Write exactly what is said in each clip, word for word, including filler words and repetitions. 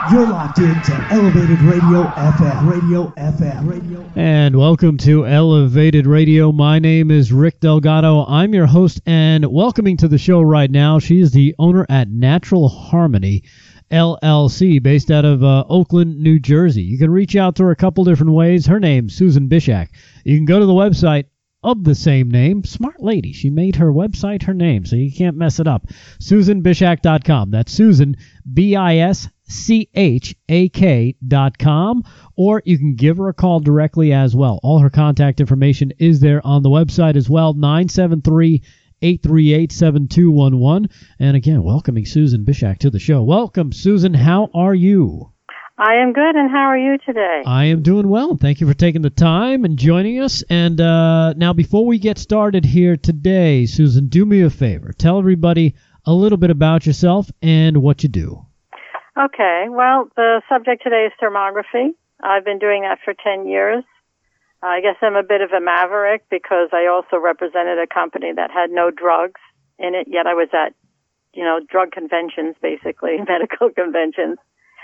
You're locked into Elevated Radio F M. Radio F M. Radio. And welcome to Elevated Radio. My name is Rick Delgado. I'm your host, and welcoming to the show right now, she is the owner at Natural Harmony L L C, based out of uh, Oakland, New Jersey. You can reach out to her a couple different ways. Her name's Susan Bishak. You can go to the website of the same name. Smart lady. She made her website her name, so you can't mess it up. Susan Bishak dot com. That's Susan, B I S C H A K dot com. Or you can give her a call directly as well. All her contact information is there on the website as well, nine seven three, eight three eight, seven two one one. And again, welcoming Susan Bishak to the show. Welcome, Susan. How are you? I am good, and how are you today? I am doing well. Thank you for taking the time and joining us. And uh, now, before we get started here today, Susan, do me a favor. Tell everybody a little bit about yourself and what you do. Okay. Well, the subject today is thermography. I've been doing that for ten years. I guess I'm a bit of a maverick because I also represented a company that had no drugs in it, yet I was at, you know, drug conventions, basically, medical conventions.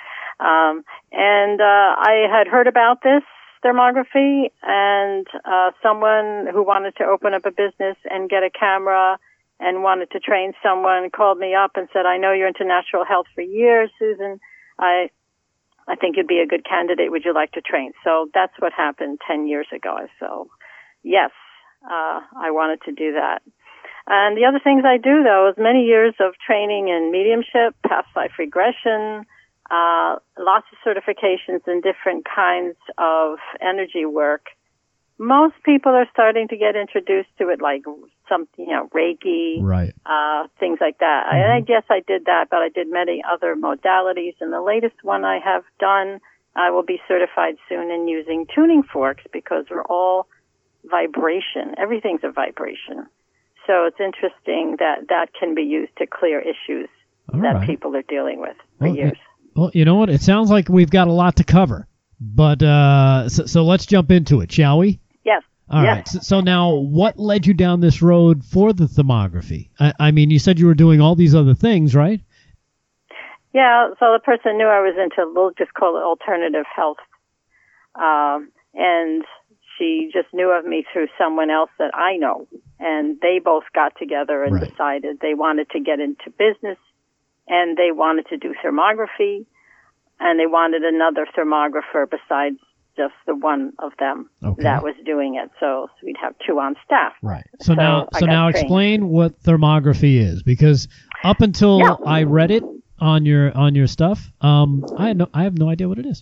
Um, and, uh, I had heard about this thermography, and, uh, someone who wanted to open up a business and get a camera and wanted to train someone called me up and said, I know you're into natural health for years, Susan. I, I think you'd be a good candidate. Would you like to train? So that's what happened ten years ago. So yes, uh, I wanted to do that. And the other things I do, though, is many years of training in mediumship, past life regression, Uh, lots of certifications in different kinds of energy work. Most people are starting to get introduced to it, like some, you know, Reiki, right. uh, things like that. Mm-hmm. And I guess I did that, but I did many other modalities. And the latest one I have done, I will be certified soon in using tuning forks because we're all vibration. Everything's a vibration. So it's interesting that that can be used to clear issues all that right. people are dealing with for well, years. Well, you know what? It sounds like we've got a lot to cover, but uh, so, so let's jump into it, shall we? Yes. All yes. right. So, so now, what led you down this road for the thermography? I, I mean, you said you were doing all these other things, right? Yeah. So the person knew I was into, we'll just call it alternative health, um, and she just knew of me through someone else that I know, and they both got together and right. decided they wanted to get into business. And they wanted to do thermography, and they wanted another thermographer besides just the one of them okay. that was doing it. So, so we'd have two on staff. Right. So, so now, so now explain what thermography is, because up until yeah. I read it on your on your stuff, um, I had no, I have no idea what it is.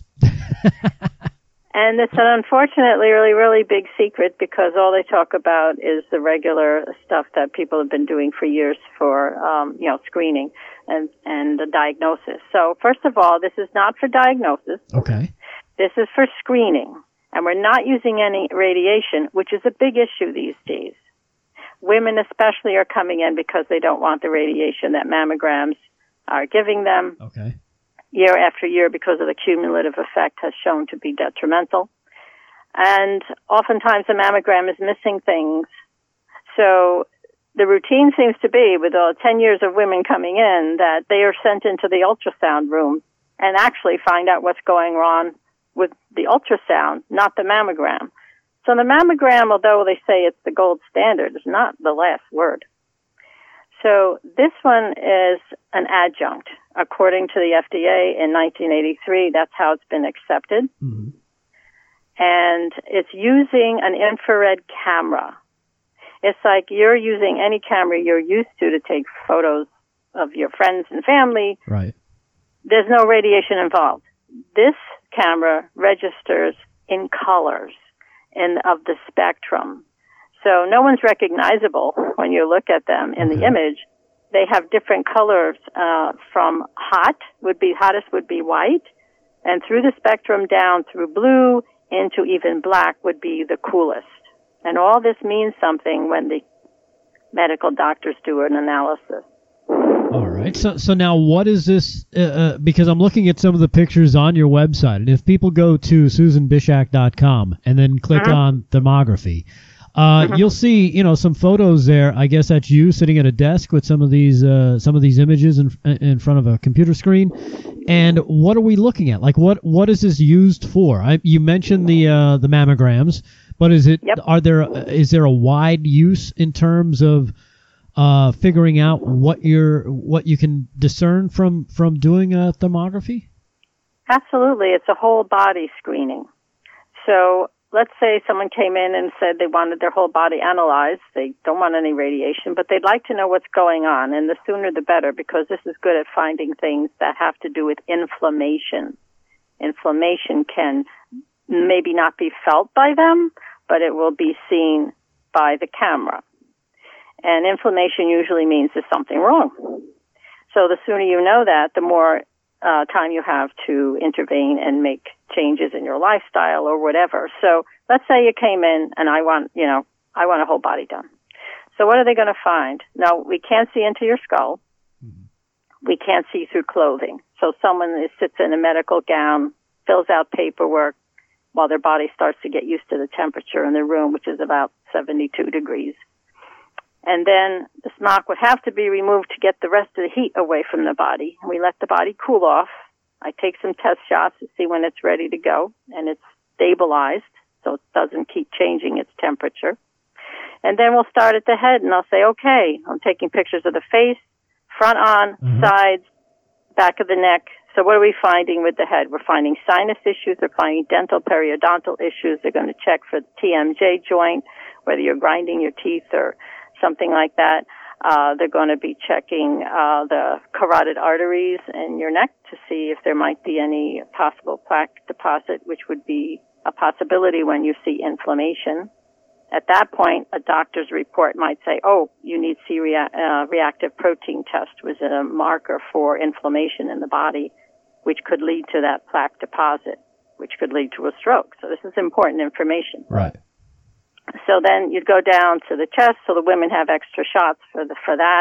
And it's an unfortunately really, really big secret because all they talk about is the regular stuff that people have been doing for years for, um, you know, screening and, and the diagnosis. So first of all, this is not for diagnosis. Okay. This is for screening. And we're not using any radiation, which is a big issue these days. Women especially are coming in because they don't want the radiation that mammograms are giving them. Okay. Year after year because of the cumulative effect has shown to be detrimental. And oftentimes the mammogram is missing things. So the routine seems to be, with all ten years of women coming in, that they are sent into the ultrasound room and actually find out what's going on with the ultrasound, not the mammogram. So the mammogram, although they say it's the gold standard, is not the last word. So this one is an adjunct. According to the F D A in nineteen eighty-three, that's how it's been accepted. Mm-hmm. And it's using an infrared camera. It's like you're using any camera you're used to to take photos of your friends and family. Right. There's no radiation involved. This camera registers in colors in of the spectrum. So no one's recognizable when you look at them in okay. the image. They have different colors, uh, from hot would be, hottest would be white, and through the spectrum down through blue into even black would be the coolest. And all this means something when the medical doctors do an analysis. All right. So, so now what is this, uh, uh, because I'm looking at some of the pictures on your website, and if people go to Susan Bishak dot com and then click uh-huh. on thermography, Uh, Mm-hmm. You'll see, you know, some photos there. I guess that's you sitting at a desk with some of these, uh, some of these images in in front of a computer screen. And what are we looking at? Like, what what is this used for? I, you mentioned the uh, the mammograms, but is it Yep. are there is there a wide use in terms of uh, figuring out what you're what you can discern from from doing a thermography? Absolutely. It's a whole body screening. So let's say someone came in and said they wanted their whole body analyzed. They don't want any radiation, but they'd like to know what's going on. And the sooner the better, because this is good at finding things that have to do with inflammation. Inflammation can maybe not be felt by them, but it will be seen by the camera. And inflammation usually means there's something wrong. So the sooner you know that, the more uh, time you have to intervene and make changes in your lifestyle or whatever. So let's say you came in and I want, you know, I want a whole body done. So what are they going to find? Now, we can't see into your skull. Mm-hmm. We can't see through clothing. So someone is, sits in a medical gown, fills out paperwork while their body starts to get used to the temperature in the room, which is about seventy-two degrees. And then the smock would have to be removed to get the rest of the heat away from the body. And we let the body cool off. I take some test shots to see when it's ready to go, and it's stabilized, so it doesn't keep changing its temperature. And then we'll start at the head, and I'll say, okay, I'm taking pictures of the face, front on, mm-hmm. sides, back of the neck. So what are we finding with the head? We're finding sinus issues. We're finding dental periodontal issues. They're going to check for the T M J joint, whether you're grinding your teeth or something like that. Uh, they're going to be checking uh, the carotid arteries in your neck to see if there might be any possible plaque deposit, which would be a possibility when you see inflammation. At that point, a doctor's report might say, oh, you need C-reactive uh, reactive protein test, which is a marker for inflammation in the body, which could lead to that plaque deposit, which could lead to a stroke. So this is important information. Right. So then you'd go down to the chest, so the women have extra shots for the for that.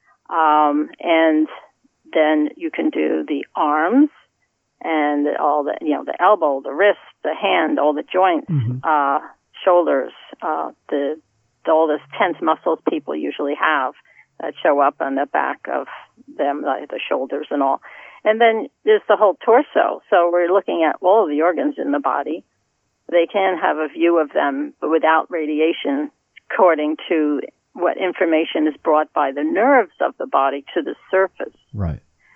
Um, and then you can do the arms and all the, you know, the elbow, the wrist, the hand, all the joints, mm-hmm. uh, shoulders, uh, the, the, all those tense muscles people usually have that show up on the back of them, like the shoulders and all. And then there's the whole torso. So we're looking at all of the organs in the body. They can have a view of them, but without radiation, according to what information is brought by the nerves of the body to the surface. Right.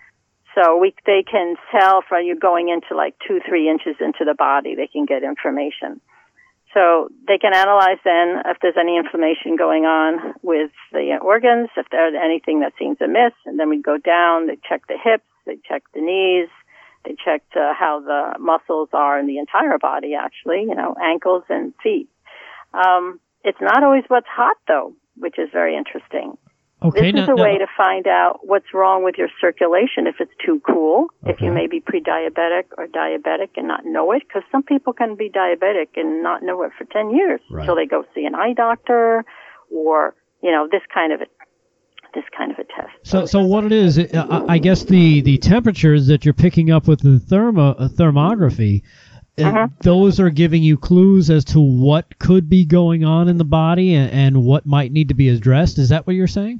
So we, they can tell from you going into like two, three inches into the body, they can get information. So they can analyze then if there's any inflammation going on with the organs, if there's anything that seems amiss, and then we go down, they check the hips, they check the knees, they checked uh, how the muscles are in the entire body, actually, you know, ankles and feet. Um, it's not always what's hot, though, which is very interesting. Okay, this is now, a way now, to find out what's wrong with your circulation if it's too cool, okay. if you may be pre-diabetic or diabetic and not know it, because some people can be diabetic and not know it for ten years right. until they go see an eye doctor or, you know, this kind of a this kind of a test. So, so what it is, I guess the, the temperatures that you're picking up with the thermo, thermography, uh-huh. those are giving you clues as to what could be going on in the body and, and what might need to be addressed. Is that what you're saying?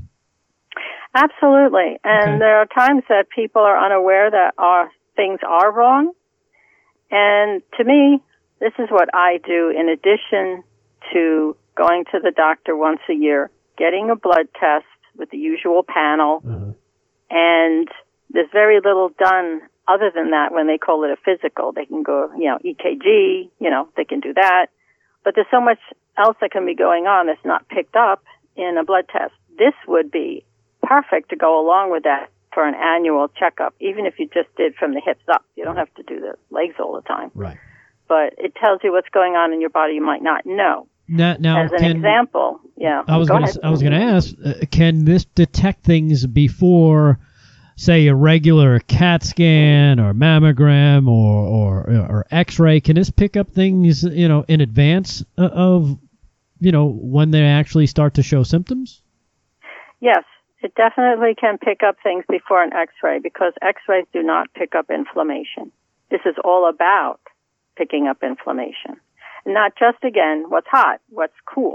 Absolutely. And okay. there are times that people are unaware that our things are wrong. And to me, this is what I do in addition to going to the doctor once a year, getting a blood test with the usual panel, mm-hmm. and there's very little done other than that when they call it a physical. They can go, you know, E K G, you know, they can do that. But there's so much else that can be going on that's not picked up in a blood test. This would be perfect to go along with that for an annual checkup, even if you just did from the hips up. You don't have to do the legs all the time. Right. But it tells you what's going on in your body you might not know. Now, now, as an can, example, yeah. I was go gonna, ahead. I was going to ask, uh, can this detect things before, say, a regular CAT scan or mammogram or or, or X-ray? Can this pick up things, you know, in advance of, you know, when they actually start to show symptoms? Yes, it definitely can pick up things before an X-ray because X-rays do not pick up inflammation. This is all about picking up inflammation. Not just, again, what's hot, what's cool.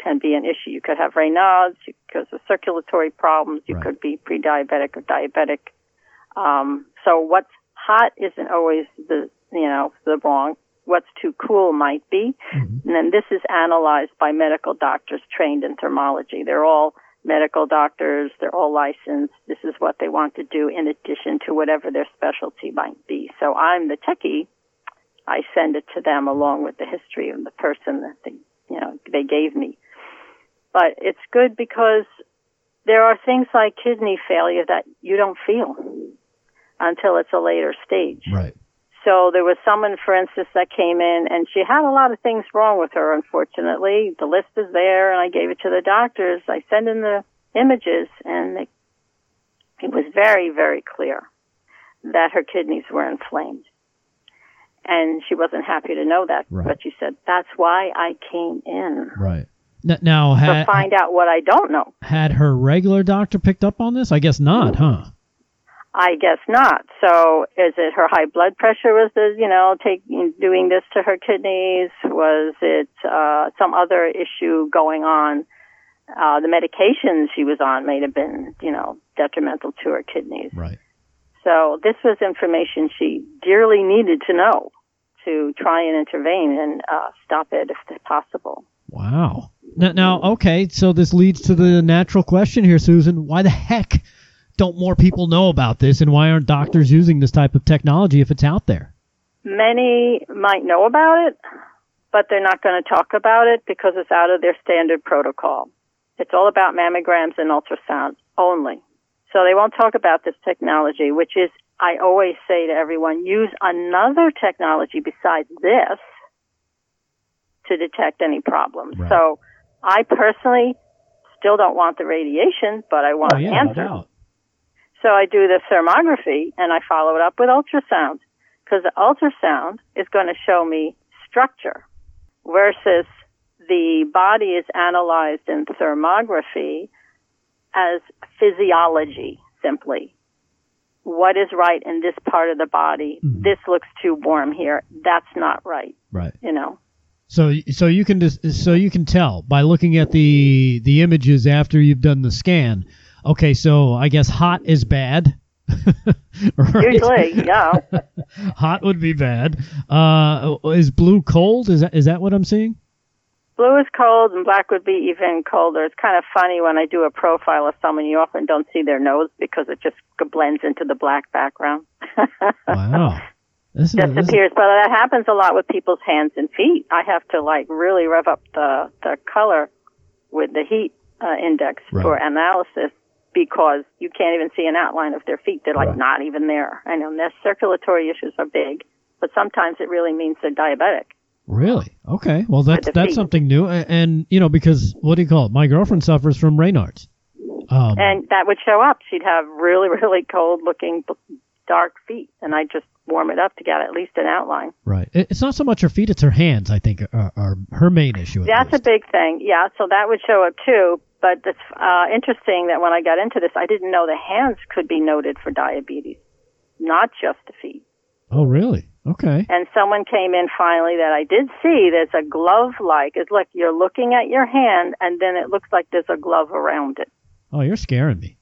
can be an issue. You could have Raynaud's because of circulatory problems. You Right. could be pre-diabetic or diabetic. Um, so what's hot isn't always the, you know, the wrong. What's too cool might be. Mm-hmm. And then this is analyzed by medical doctors trained in thermology. They're all medical doctors. They're all licensed. This is what they want to do in addition to whatever their specialty might be. So I'm the techie. I send it to them along with the history of the person that they, you know, they gave me. But it's good because there are things like kidney failure that you don't feel until it's a later stage. Right. So there was someone, for instance, that came in and she had a lot of things wrong with her, unfortunately. The list is there and I gave it to the doctors. I sent in the images and it, it was very, very clear that her kidneys were inflamed. And she wasn't happy to know that, Right. but she said, that's why I came in. Right. N- Now, To had, find out what I don't know. had her regular doctor picked up on this? I guess not, huh? I guess not. So is it her high blood pressure was the, you know, taking, doing this to her kidneys? Was it, uh, some other issue going on? Uh, the medications she was on may have been, you know, detrimental to her kidneys. Right. So this was information she dearly needed to know to try and intervene and, uh, stop it if possible. Wow. Now, now, okay, so this leads to the natural question here, Susan. Why the heck don't more people know about this, and why aren't doctors using this type of technology if it's out there? Many might know about it, but they're not going to talk about it because it's out of their standard protocol. It's all about mammograms and ultrasound only. So they won't talk about this technology, which is, I always say to everyone, use another technology besides this to detect any problems. Right. So I personally still don't want the radiation, but I want Oh, yeah, no answers. doubt. So I do the thermography and I follow it up with ultrasound because the ultrasound is going to show me structure versus the body is analyzed in thermography as physiology simply. What is right in this part of the body? Mhm. This looks too warm here. That's not right. Right. You know. So, so you can dis- so you can tell by looking at the the images after you've done the scan. Okay, so I guess hot is bad. Right? Usually, yeah. Hot would be bad. Uh, is blue cold? Is that is that what I'm seeing? Blue is cold and black would be even colder. It's kind of funny when I do a profile of someone, you often don't see their nose because it just blends into the black background. Wow. This is, this is, Disappears. But that happens a lot with people's hands and feet. I have to like really rev up the, the color with the heat uh, index Right. for analysis because you can't even see an outline of their feet. They're like Right. not even there. I know their circulatory issues are big, but sometimes it really means they're diabetic. Really? Okay. Well, that's the that's feet. something new. And, and you know, because what do you call it? My girlfriend suffers from Raynaud's. Um, And that would show up. She'd have really, really cold-looking dark feet, and I just warm it up to get at least an outline. right. It- It's not so much her feet; it's her hands. I think are, are her main issue. at That's a least. big thing. Yeah, so that would show up too. But it's uh, interesting that when I got into this, I didn't know the hands could be noted for diabetes, not just the feet. Oh, really? Okay. And someone came in finally that I did see. There's a glove-like. It's like you're looking at your hand, and then it looks like there's a glove around it. Oh, you're scaring me.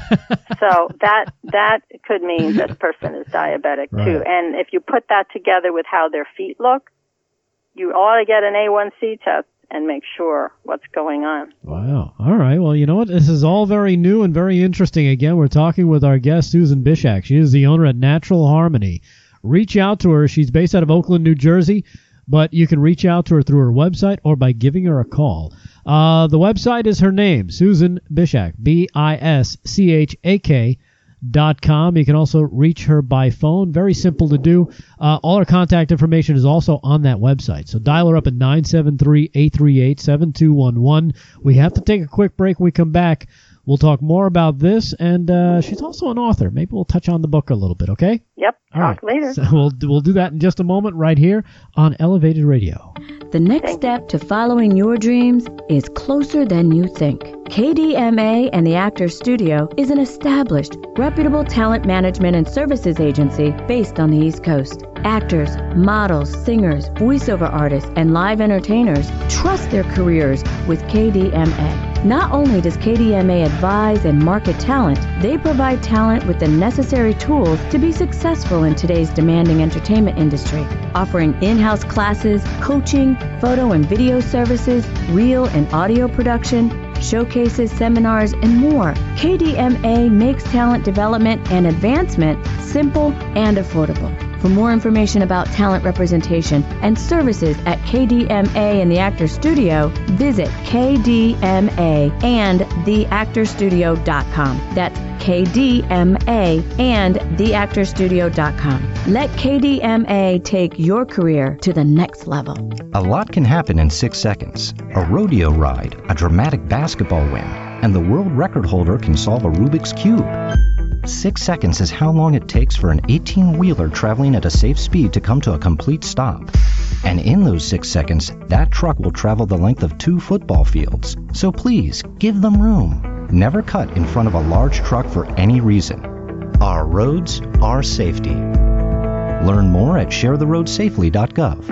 So that that could mean this person is diabetic Right. too. And if you put that together with how their feet look, you ought to get an A one C test and make sure what's going on. Wow. All right. Well, you know what? This is all very new and very interesting. Again, we're talking with our guest, Susan Bishak. She is the owner at Natural Harmony. Reach out to her. She's based out of Oakland, New Jersey, but you can reach out to her through her website or by giving her a call. Uh, the website is her name, Susan Bishak, B I S C H A K dot com. You can also reach her by phone. Very simple to do. Uh, all her contact information is also on that website. So dial her up at nine seven three, eight three eight, seven two one one. We have to take a quick break. When we come back, We'll talk more about this, and uh, she's also an author. Maybe we'll touch on the book a little bit, okay? Yep, All talk right. later. So we'll, we'll do that in just a moment right here on Elevated Radio. The next step to following your dreams is closer than you think. K D M A and the Actors Studio is an established, reputable talent management and services agency based on the East Coast. Actors, models, singers, voiceover artists, and live entertainers trust their careers with K D M A. Not only does K D M A advise and market talent, they provide talent with the necessary tools to be successful in today's demanding entertainment industry, offering in-house classes, coaching, photo and video services, reel and audio production, showcases, seminars, and more. K D M A makes talent development and advancement simple and affordable. For more information about talent representation and services at K D M A and the Actors Studio, visit K D M A and the actor studio dot com. That's K D M A and the actor studio dot com. Let K D M A take your career to the next level. A lot can happen in six seconds. A rodeo ride, a dramatic basketball win, and the world record holder can solve a Rubik's Cube. Six seconds is how long it takes for an eighteen-wheeler traveling at a safe speed to come to a complete stop. And in those six seconds, that truck will travel the length of two football fields. So please, give them room. Never cut in front of a large truck for any reason. Our roads, our safety. Learn more at share the road safely dot gov.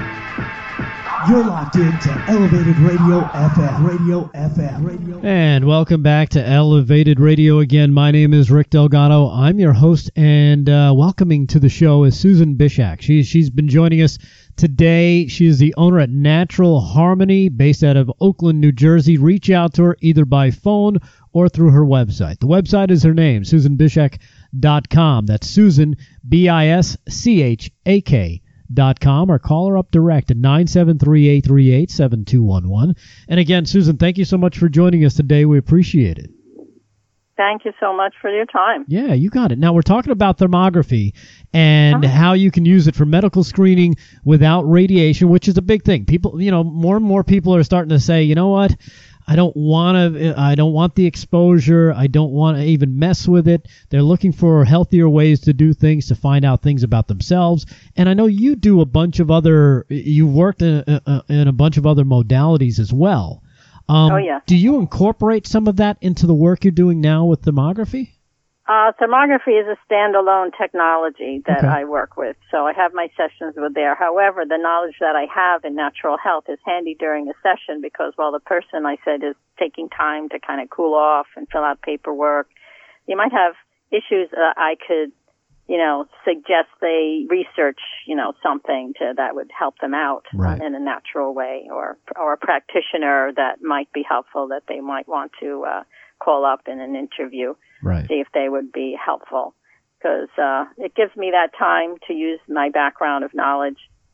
You're locked in to Elevated Radio F M. Radio F M. Radio. And welcome back to Elevated Radio again. My name is Rick Delgado. I'm your host, and uh, welcoming to the show is Susan Bishak. She's she's been joining us today. She is the owner at Natural Harmony, based out of Oakland, New Jersey. Reach out to her either by phone or through her website. The website is her name, susan bishak dot com. That's Susan, B I S C H A K. Dot com, or call her up direct at nine seven three, eight three eight, seven two one one. And again, Susan, thank you so much for joining us today. We appreciate it. Thank you so much for your time. Yeah, you got it. Now, we're talking about thermography and Uh-huh. how you can use it for medical screening without radiation, which is a big thing. People, you know, more and more people are starting to say, you know what? I don't want to. I don't want the exposure. I don't want to even mess with it. They're looking for healthier ways to do things, to find out things about themselves. And I know you do a bunch of other. You worked in a, in a bunch of other modalities as well. Um, Oh, yeah. Do you incorporate some of that into the work you're doing now with thermography? Uh, thermography is a standalone technology that Okay. I work with, so I have my sessions with there. However, the knowledge that I have in natural health is handy during a session because while the person, I said, is taking time to kind of cool off and fill out paperwork, you might have issues that I could, you know, suggest they research, you know, something to that would help them out Right. in a natural way, or or a practitioner that might be helpful that they might want to uh, call up in an interview. Right. See if they would be helpful, because uh, it gives me that time to use my background of knowledge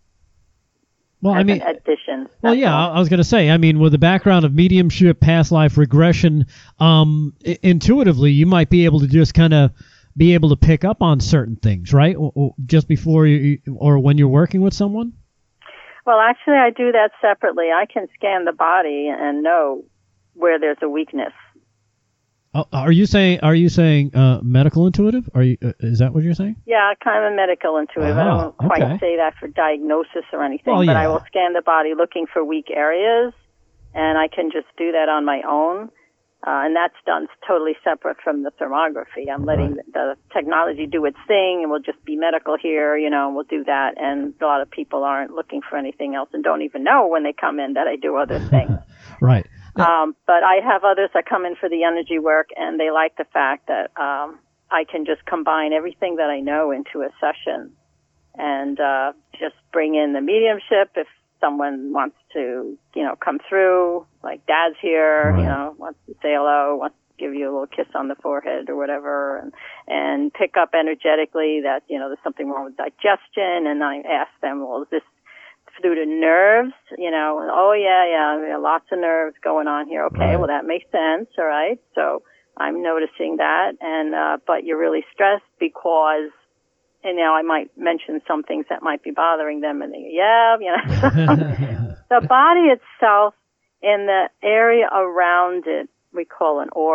Well, as I mean, an addition. well, That's yeah, all. I was going to say, I mean, with a background of mediumship, past life regression, um, I- intuitively, you might be able to just kind of be able to pick up on certain things, right? Or, or just before you, or when you're working with someone? Well, actually, I do that separately. I can scan the body and know where there's a weakness. Oh, are you saying, are you saying uh, medical intuitive? Are you, uh, is that what you're saying? Yeah, kind of a medical intuitive. I Oh, don't quite okay. say that for diagnosis or anything, Well, but yeah. I will scan the body looking for weak areas, and I can just do that on my own. Uh, and that's done totally separate from the thermography. I'm letting Right. the technology do its thing, and we'll just be medical here, you know, and we'll do that. And a lot of people aren't looking for anything else and don't even know when they come in that I do other things. Right. Um, but I have others that come in for the energy work, and they like the fact that um, I can just combine everything that I know into a session and uh, just bring in the mediumship if someone wants to, you know, come through, like Dad's here, Right. you know, wants to say hello, wants to give you a little kiss on the forehead or whatever, and and pick up energetically that, you know, there's something wrong with digestion, and I ask them, well, is this through the nerves, you know, and, oh yeah, yeah, there are lots of nerves going on here. Okay, Right. well that makes sense, all right. So I'm noticing that, and uh, but you're really stressed because, and now I might mention some things that might be bothering them, and they go, yeah, you know. The body itself and the area around it, we call an aura.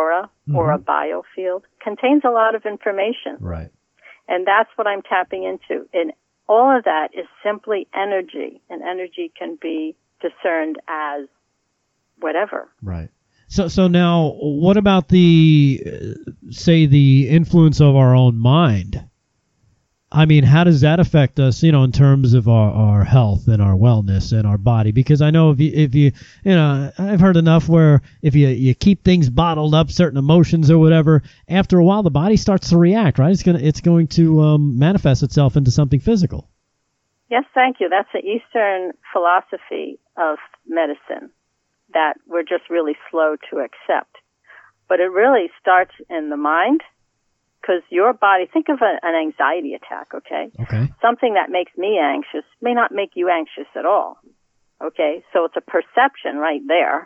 mm-hmm. or a biofield contains a lot of information. Right. And that's what I'm tapping into. And all of that is simply energy, and energy can be discerned as whatever. Right. So, so now, what about the, uh, say, the influence of our own mind? I mean, how does that affect us, you know, in terms of our, our health and our wellness and our body? Because I know if you, if you, you know, I've heard enough where if you, you keep things bottled up, certain emotions or whatever, after a while the body starts to react, right? It's gonna, it's going to um, manifest itself into something physical. Yes, thank you. That's the Eastern philosophy of medicine that we're just really slow to accept. But it really starts in the mind. Because your body, think of a, an anxiety attack, okay? Okay. Something that makes me anxious may not make you anxious at all, okay? So it's a perception right there.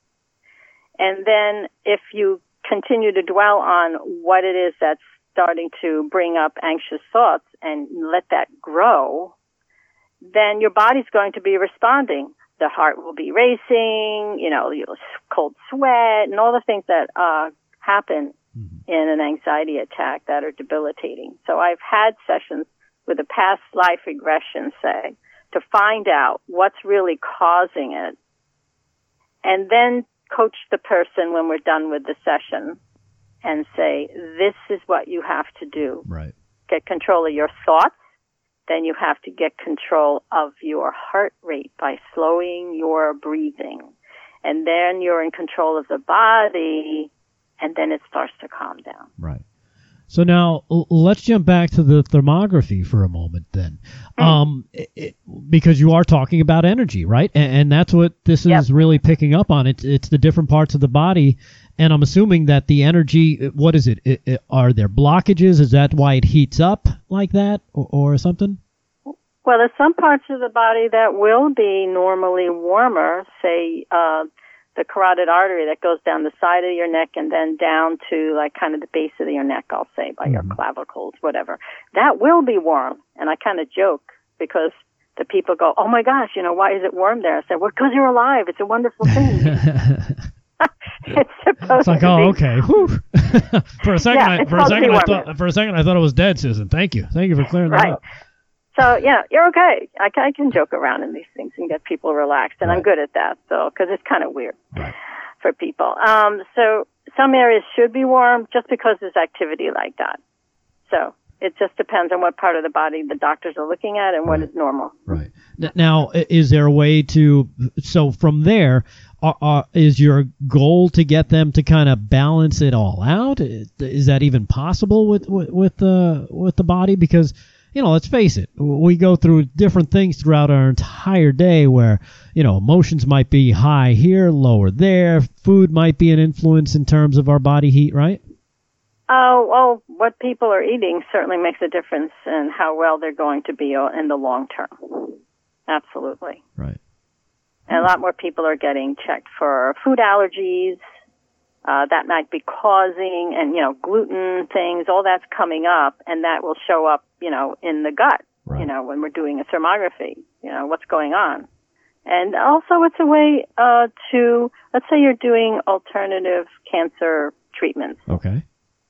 And then if you continue to dwell on what it is that's starting to bring up anxious thoughts and let that grow, then your body's going to be responding. The heart will be racing, you know, cold sweat, and all the things that uh happen in an anxiety attack that are debilitating. So I've had sessions with a past life regression, say, to find out what's really causing it, and then coach the person when we're done with the session and say, this is what you have to do. Right. Get control of your thoughts. Then you have to get control of your heart rate by slowing your breathing. And then you're in control of the body, and then it starts to calm down. Right. So now l- let's jump back to the thermography for a moment then. Mm. Um, it, it, because you are talking about energy, right? And, and that's what this yep. is really picking up on. It's, it's the different parts of the body. And I'm assuming that the energy, what is it? It, it are there blockages? Is that why it heats up like that or, or something? Well, there's some parts of the body that will be normally warmer, say, uh, the carotid artery that goes down the side of your neck and then down to like kind of the base of your neck, I'll say, by mm-hmm. your clavicles, whatever. That will be warm. And I kind of joke because the people go, oh my gosh, you know, why is it warm there? I said, well, because you're alive. It's a wonderful thing. It's supposed it's like, to oh, be. okay. for a second, yeah, I, for a second, I thought, for a second, I thought it was dead, Susan. Thank you. Thank you for clearing right. that up. So, yeah, you're okay. I, I can joke around in these things and get people relaxed, and right. I'm good at that, so, because it's kind of weird right. for people. Um, so some areas should be warm just because there's activity like that. So it just depends on what part of the body the doctors are looking at and right. what is normal. Right. Now, is there a way to, so from there, uh, uh, is your goal to get them to kind of balance it all out? Is that even possible with, with, with, uh, with the body? Because, you know, let's face it, we go through different things throughout our entire day where, you know, emotions might be high here, lower there. Food might be an influence in terms of our body heat, right? Oh, well, what people are eating certainly makes a difference in how well they're going to be in the long term. Absolutely. Right. And a lot more people are getting checked for food allergies. Uh, that might be causing, and, you know, gluten things, all that's coming up, and that will show up, you know, in the gut, right. you know, when we're doing a thermography, you know, what's going on. And also it's a way, uh, to, let's say you're doing alternative cancer treatments. Okay.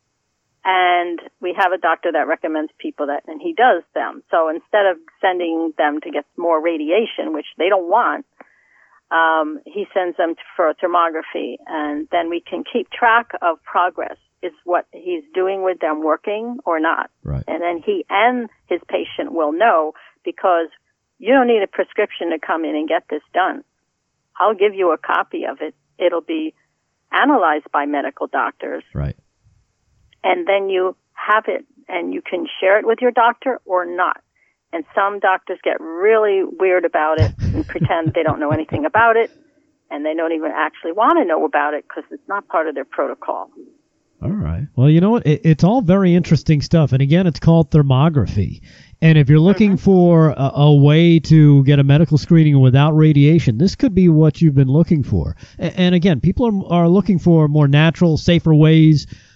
And we have a doctor that recommends people that, and he does them. So instead of sending them to get more radiation, which they don't want, Um, he sends them for a thermography, and then we can keep track of progress. Is what he's doing with them working or not? Right. And then he and his patient will know, because you don't need a prescription to come in and get this done. I'll give you a copy of it. It'll be analyzed by medical doctors. Right. And then you have it, and you can share it with your doctor or not. And some doctors get really weird about it and pretend they don't know anything about it, and they don't even actually want to know about it because it's not part of their protocol. All right. Well, you know what? It, it's all very interesting stuff. And again, it's called thermography. And if you're looking mm-hmm. for a, a way to get a medical screening without radiation, this could be what you've been looking for. And, and again, people are, are looking for more natural, safer ways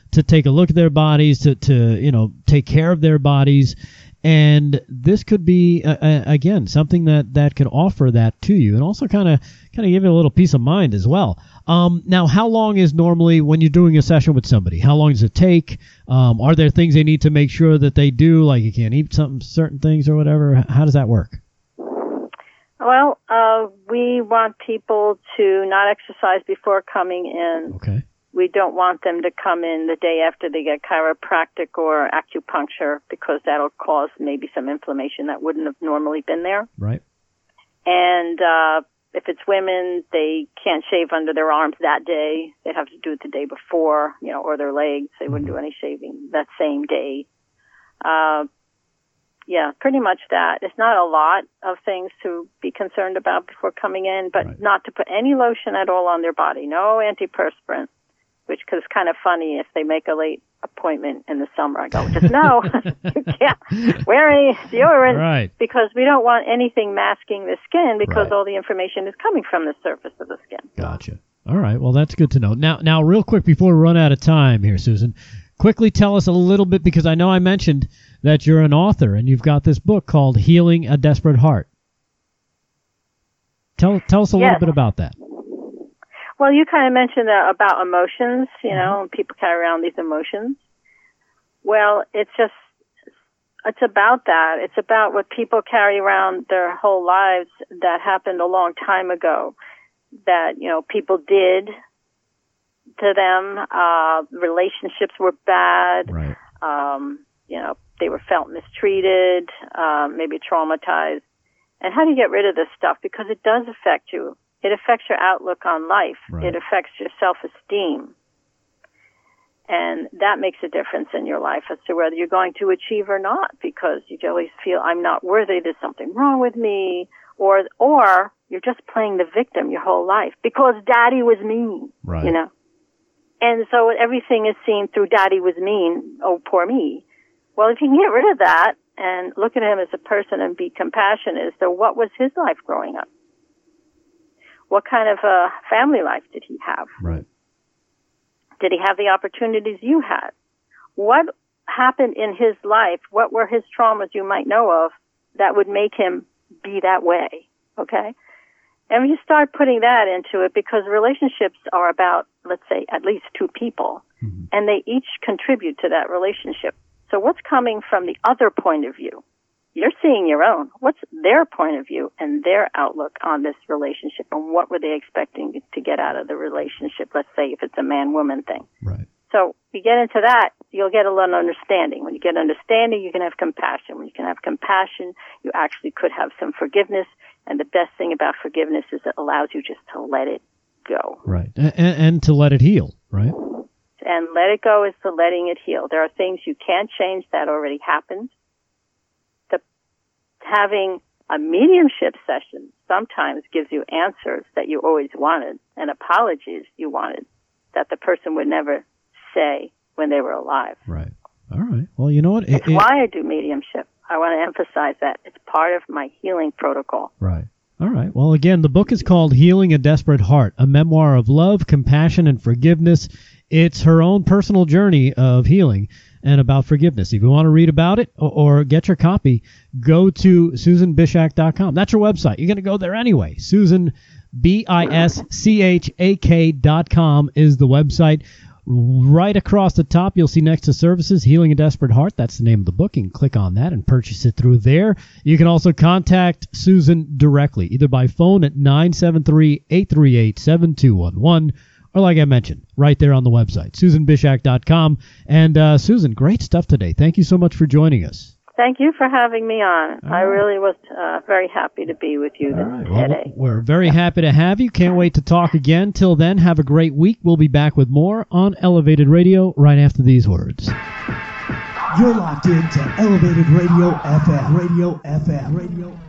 to take a look at their bodies, to, to you know, take care of their bodies. And this could be, uh, uh, again, something that, that could offer that to you and also kind of kind of give you a little peace of mind as well. Um, now, how long is normally when you're doing a session with somebody? How long does it take? Um, are there things they need to make sure that they do, like you can't eat some certain things or whatever? How does that work? Well, uh, we want people to not exercise before coming in. Okay. We don't want them to come in the day after they get chiropractic or acupuncture because that'll cause maybe some inflammation that wouldn't have normally been there. Right. And uh, if it's women, they can't shave under their arms that day. They'd have to do it the day before, you know, or their legs. They wouldn't do any shaving that same day. Uh, yeah, pretty much that. It's not a lot of things to be concerned about before coming in, but Right. not to put any lotion at all on their body. No antiperspirant. Which is kind of funny if they make a late appointment in the summer. I go, just no, you can't wear any deodorant Right. because we don't want anything masking the skin because Right. all the information is coming from the surface of the skin. Gotcha. All right. Well, that's good to know. Now, now, real quick before we run out of time here, Susan, quickly tell us a little bit, because I know I mentioned that you're an author and you've got this book called Healing a Desperate Heart. Tell tell us a Yes. little bit about that. Well, you kind of mentioned uh, about emotions, you know, and people carry around these emotions. Well, it's just, it's about that. It's about what people carry around their whole lives that happened a long time ago that, you know, people did to them. Uh, relationships were bad. Right. Um, you know, they were felt mistreated, uh, maybe traumatized. And how do you get rid of this stuff? Because it does affect you. It affects your outlook on life. Right. It affects your self-esteem. And that makes a difference in your life as to whether you're going to achieve or not, because you always feel, I'm not worthy, there's something wrong with me, or or you're just playing the victim your whole life because daddy was mean, Right. you know. And so everything is seen through daddy was mean, oh, poor me. Well, if you can get rid of that and look at him as a person and be compassionate as to what was his life growing up? What kind of a family life did he have? Right. Did he have the opportunities you had? What happened in his life? What were his traumas you might know of that would make him be that way? Okay? And when you start putting that into it, because relationships are about, let's say, at least two people, Mm-hmm. and they each contribute to that relationship. So what's coming from the other point of view? You're seeing your own. What's their point of view and their outlook on this relationship, and what were they expecting to get out of the relationship? Let's say if it's a man-woman thing. Right. So you get into that, you'll get a little understanding. When you get understanding, you can have compassion. When you can have compassion, you actually could have some forgiveness. And the best thing about forgiveness is it allows you just to let it go. Right. And, and to let it heal, right? And let it go is to letting it heal. There are things you can't change that already happened. The having a mediumship session sometimes gives you answers that you always wanted and apologies you wanted that the person would never say when they were alive. Right. All right. Well, you know what? It, It's it, why I do mediumship. I want to emphasize that. It's part of my healing protocol. Right. All right. Well, again, the book is called Healing a Desperate Heart, a memoir of love, compassion, and forgiveness. It's her own personal journey of healing and about forgiveness. If you want to read about it or, or get your copy, go to susan bishak dot com. That's your website. You're going to go there anyway. Susan, B I S C H A K dot com is the website. Right across the top, you'll see next to services, Healing a Desperate Heart. That's the name of the book. You can click on that and purchase it through there. You can also contact Susan directly, either by phone at nine seven three, eight three eight, seven two one one, or like I mentioned, right there on the website, susan bishak dot com. And uh, Susan, great stuff today. Thank you so much for joining us. Thank you for having me on. All I right. really was uh, very happy to be with you All this right. Well, today. we're very happy to have you. Can't wait to talk again. Till then, have a great week. We'll be back with more on Elevated Radio right after these words. You're locked into Elevated Radio F M. Radio F M. Radio